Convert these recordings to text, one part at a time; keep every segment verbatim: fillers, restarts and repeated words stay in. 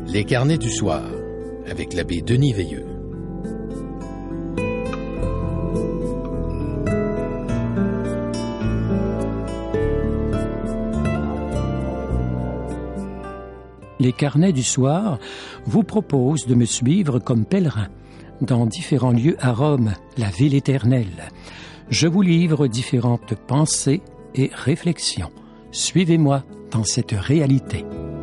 Les carnets du soir, avec l'abbé Denis Veilleux. Les carnets du soir vous proposent de me suivre comme pèlerin dans différents lieux à Rome, la ville éternelle. Je vous livre différentes pensées et réflexions. Suivez-moi dans cette réalité.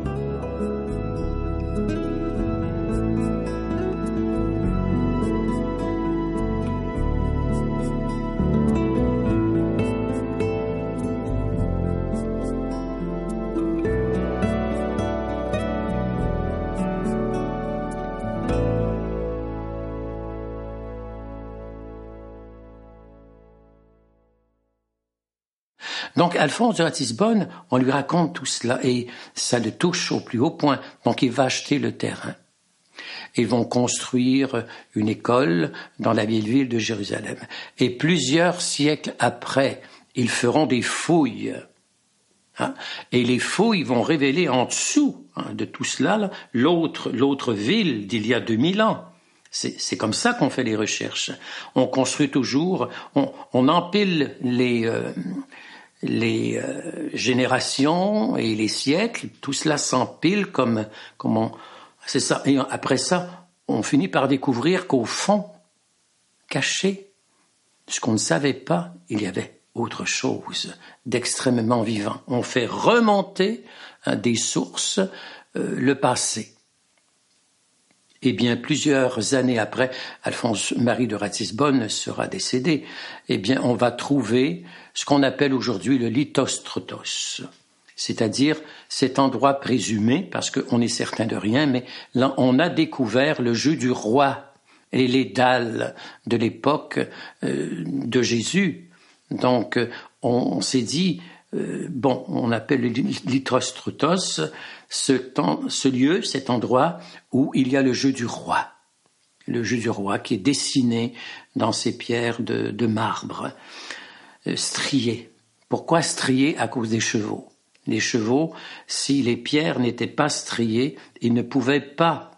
Donc, Alphonse de Ratisbonne, on lui raconte tout cela et ça le touche au plus haut point. Donc, il va acheter le terrain. Ils vont construire une école dans la vieille ville de Jérusalem. Et plusieurs siècles après, ils feront des fouilles. Hein? Et les fouilles vont révéler en dessous hein, de tout cela là, l'autre, l'autre ville d'il y a deux mille ans. C'est, c'est comme ça qu'on fait les recherches. On construit toujours, on, on empile les... Euh, les euh, générations et les siècles, tout cela s'empile comme, comme on, c'est ça. Et après ça, on finit par découvrir qu'au fond, caché, ce qu'on ne savait pas, il y avait autre chose d'extrêmement vivant. On fait remonter hein, des sources euh, le passé. Eh bien, plusieurs années après, Alphonse-Marie de Ratisbonne sera décédé. Eh bien, on va trouver ce qu'on appelle aujourd'hui le lithostrotos, c'est-à-dire cet endroit présumé, parce qu'on est certain de rien, mais là, on a découvert le jeu du roi et les dalles de l'époque euh, de Jésus. Donc, on, on s'est dit, euh, bon, on appelle le lithostrotos, ce, temps, ce lieu, cet endroit où il y a le jeu du roi. Le jeu du roi qui est dessiné dans ces pierres de, de marbre, euh, striées. Pourquoi striées? À cause des chevaux. Les chevaux, si les pierres n'étaient pas striées, ils ne pouvaient pas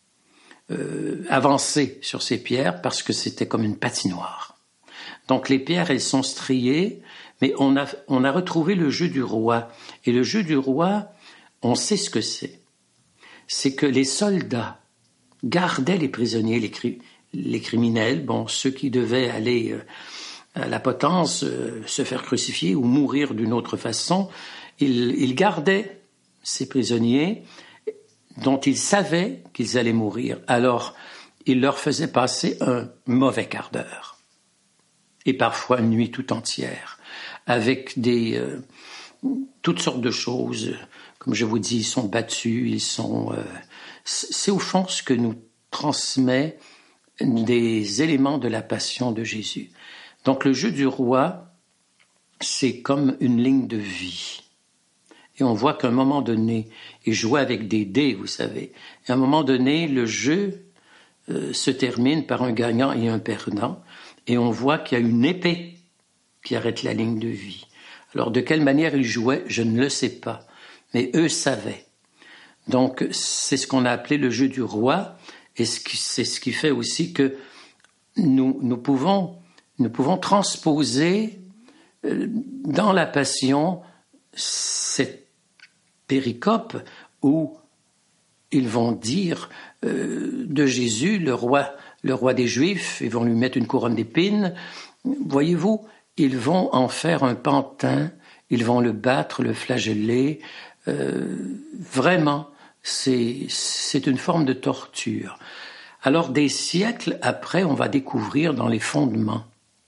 euh, avancer sur ces pierres parce que c'était comme une patinoire. Donc les pierres, elles sont striées, mais on a, on a retrouvé le jeu du roi. Et le jeu du roi, on sait ce que c'est. C'est que les soldats gardaient les prisonniers, les, cri- les criminels, bon, ceux qui devaient aller euh, à la potence, euh, se faire crucifier ou mourir d'une autre façon, ils, ils gardaient ces prisonniers dont ils savaient qu'ils allaient mourir. Alors, ils leur faisaient passer un mauvais quart d'heure. Et parfois une nuit tout entière, avec des euh, toutes sortes de choses. Comme je vous dis, ils sont battus, ils sont... Euh, c'est au fond ce que nous transmet des éléments de la passion de Jésus. Donc le jeu du roi, c'est comme une ligne de vie. Et on voit qu'à un moment donné, il jouait avec des dés, vous savez. Et à un moment donné, le jeu euh, se termine par un gagnant et un perdant. Et on voit qu'il y a une épée qui arrête la ligne de vie. Alors de quelle manière ils jouaient, je ne le sais pas. Mais eux savaient. Donc, c'est ce qu'on a appelé le jeu du roi, et c'est ce qui fait aussi que nous, nous, pouvons, nous pouvons transposer euh, dans la Passion cette péricope où ils vont dire euh, de Jésus, le roi, le roi des Juifs, ils vont lui mettre une couronne d'épines. Voyez-vous, ils vont en faire un pantin, ils vont le battre, le flageller. Euh, vraiment, c'est, c'est une forme de torture. Alors, des siècles après, on va découvrir dans les fondements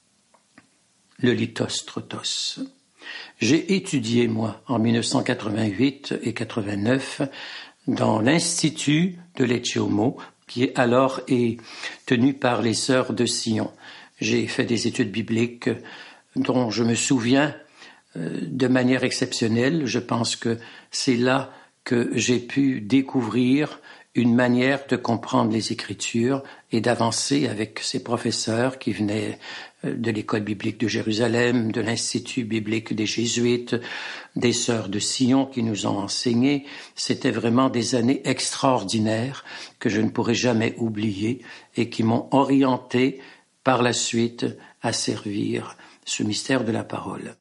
le lithostrotos. J'ai étudié, moi, en dix-neuf cent quatre-vingt-huit et quatre-vingt-neuf, dans l'Institut de Lecce Homo, qui alors est tenu par les Sœurs de Sion. J'ai fait des études bibliques dont je me souviens de manière exceptionnelle. Je pense que c'est là que j'ai pu découvrir une manière de comprendre les Écritures et d'avancer avec ses professeurs qui venaient de l'école biblique de Jérusalem, de l'Institut biblique des Jésuites, des sœurs de Sion qui nous ont enseigné. C'était vraiment des années extraordinaires que je ne pourrai jamais oublier et qui m'ont orienté par la suite à servir ce mystère de la parole.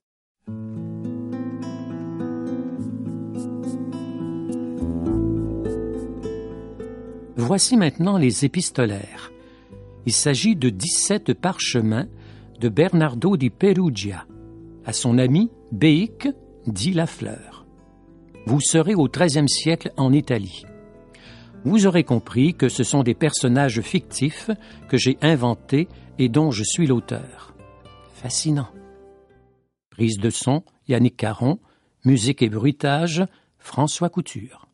Voici maintenant les épistolaires. Il s'agit de dix-sept parchemins de Bernardo di Perugia à son ami Beïc dit Lafleur. Vous serez au treizième siècle en Italie. Vous aurez compris que ce sont des personnages fictifs que j'ai inventés et dont je suis l'auteur. Fascinant. Prise de son, Yannick Caron. Musique et bruitage, François Couture.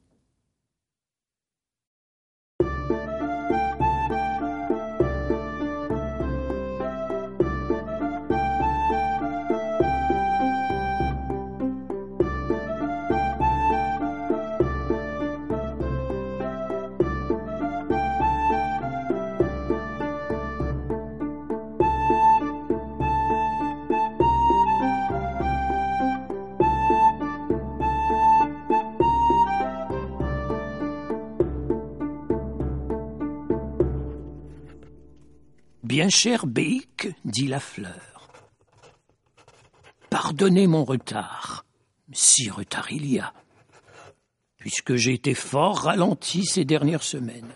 Bien cher Beïc, dit Lafleur, pardonnez mon retard, si retard il y a, puisque j'ai été fort ralenti ces dernières semaines.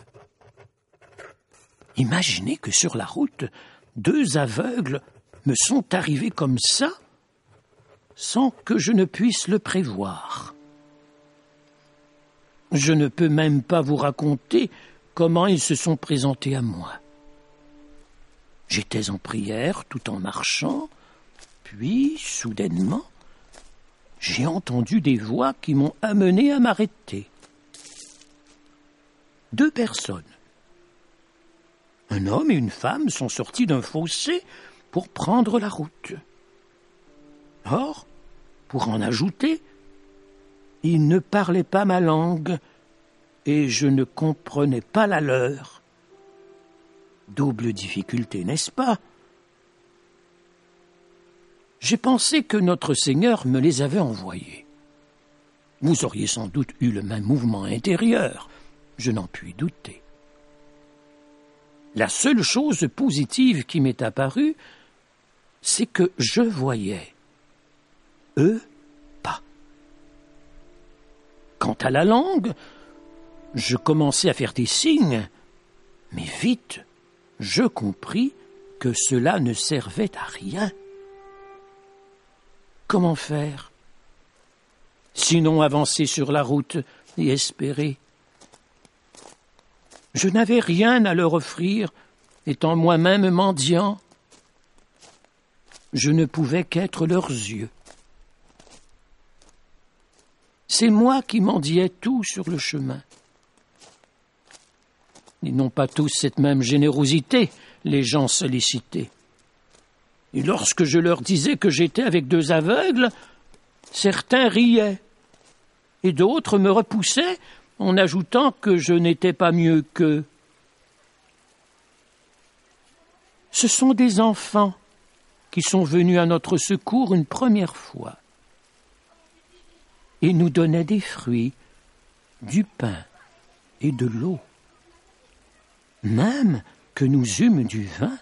Imaginez que sur la route, deux aveugles me sont arrivés comme ça, sans que je ne puisse le prévoir. Je ne peux même pas vous raconter comment ils se sont présentés à moi. J'étais en prière tout en marchant, puis, soudainement, j'ai entendu des voix qui m'ont amené à m'arrêter. Deux personnes, un homme et une femme, sont sortis d'un fossé pour prendre la route. Or, pour en ajouter, ils ne parlaient pas ma langue et je ne comprenais pas la leur. Double difficulté, n'est-ce pas? J'ai pensé que notre Seigneur me les avait envoyés. Vous auriez sans doute eu le même mouvement intérieur, je n'en puis douter. La seule chose positive qui m'est apparue, c'est que je voyais. Eux, pas. Quant à la langue, je commençais à faire des signes, mais vite, je compris que cela ne servait à rien. Comment faire? Sinon avancer sur la route et espérer. Je n'avais rien à leur offrir, étant moi-même mendiant. Je ne pouvais qu'être leurs yeux. C'est moi qui mendiais tout sur le chemin. Ils n'ont pas tous cette même générosité, les gens sollicités. Et lorsque je leur disais que j'étais avec deux aveugles, certains riaient, et d'autres me repoussaient en ajoutant que je n'étais pas mieux qu'eux. Ce sont des enfants qui sont venus à notre secours une première fois. Ils nous donnaient des fruits, du pain et de l'eau. Même que nous eûmes du vin.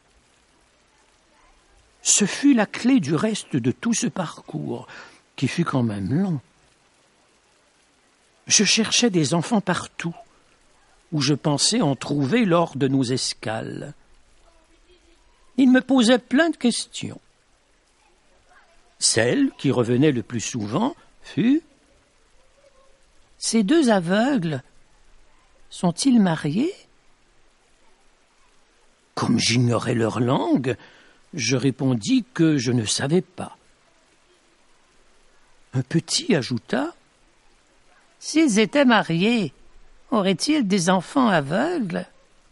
Ce fut la clé du reste de tout ce parcours, qui fut quand même long. Je cherchais des enfants partout, où je pensais en trouver lors de nos escales. Ils me posaient plein de questions. Celle qui revenait le plus souvent fut « Ces deux aveugles sont-ils mariés ?» Comme j'ignorais leur langue, je répondis que je ne savais pas. Un petit ajouta « S'ils étaient mariés, auraient-ils des enfants aveugles ?»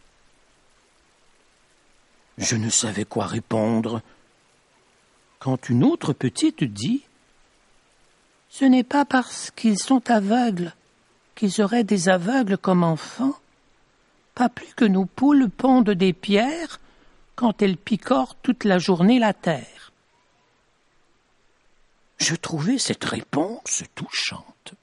Je ne savais quoi répondre, quand une autre petite dit « Ce n'est pas parce qu'ils sont aveugles qu'ils auraient des aveugles comme enfants, pas plus que nos poules pondent des pierres quand elles picorent toute la journée la terre. Je trouvai cette réponse touchante.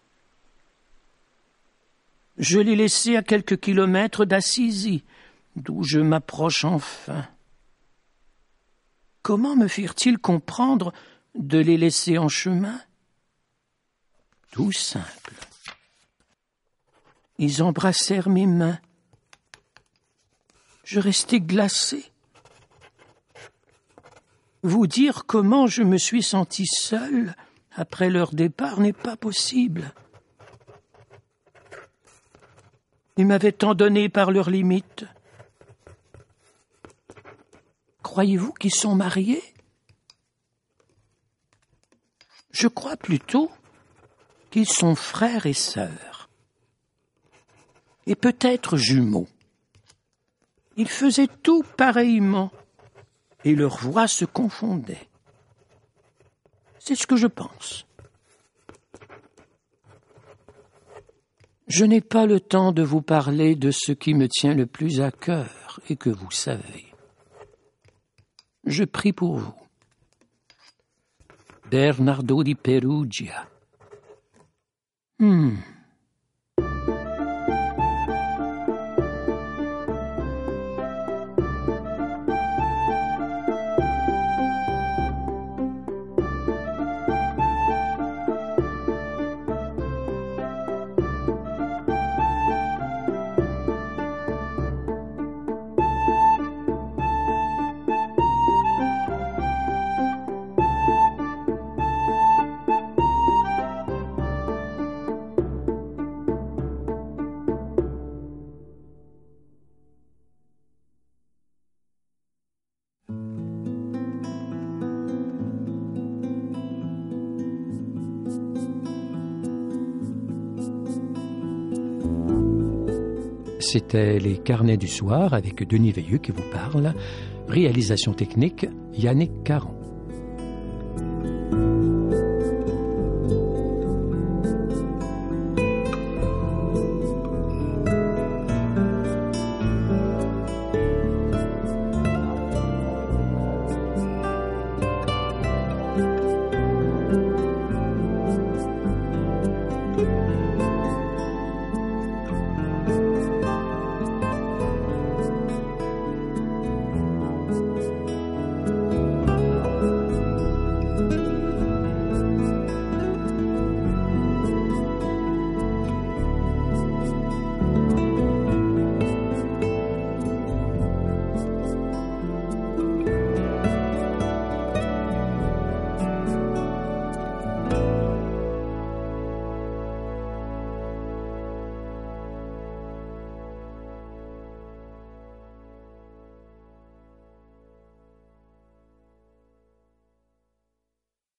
Je l'ai laissé à quelques kilomètres d'Assisi, d'où je m'approche enfin. Comment me firent-ils comprendre de les laisser en chemin? Tout simple. Ils embrassèrent mes mains. Je restai glacé. Vous dire comment je me suis senti seul après leur départ n'est pas possible. Ils m'avaient tant donné par leurs limites. Croyez-vous qu'ils sont mariés? Je crois plutôt qu'ils sont frères et sœurs, et peut-être jumeaux. Ils faisaient tout pareillement, et leurs voix se confondaient. C'est ce que je pense. Je n'ai pas le temps de vous parler de ce qui me tient le plus à cœur et que vous savez. Je prie pour vous. Bernardo di Perugia. Hmm. C'était les Carnets du soir avec Denis Veilleux qui vous parle. Réalisation technique, Yannick Caron.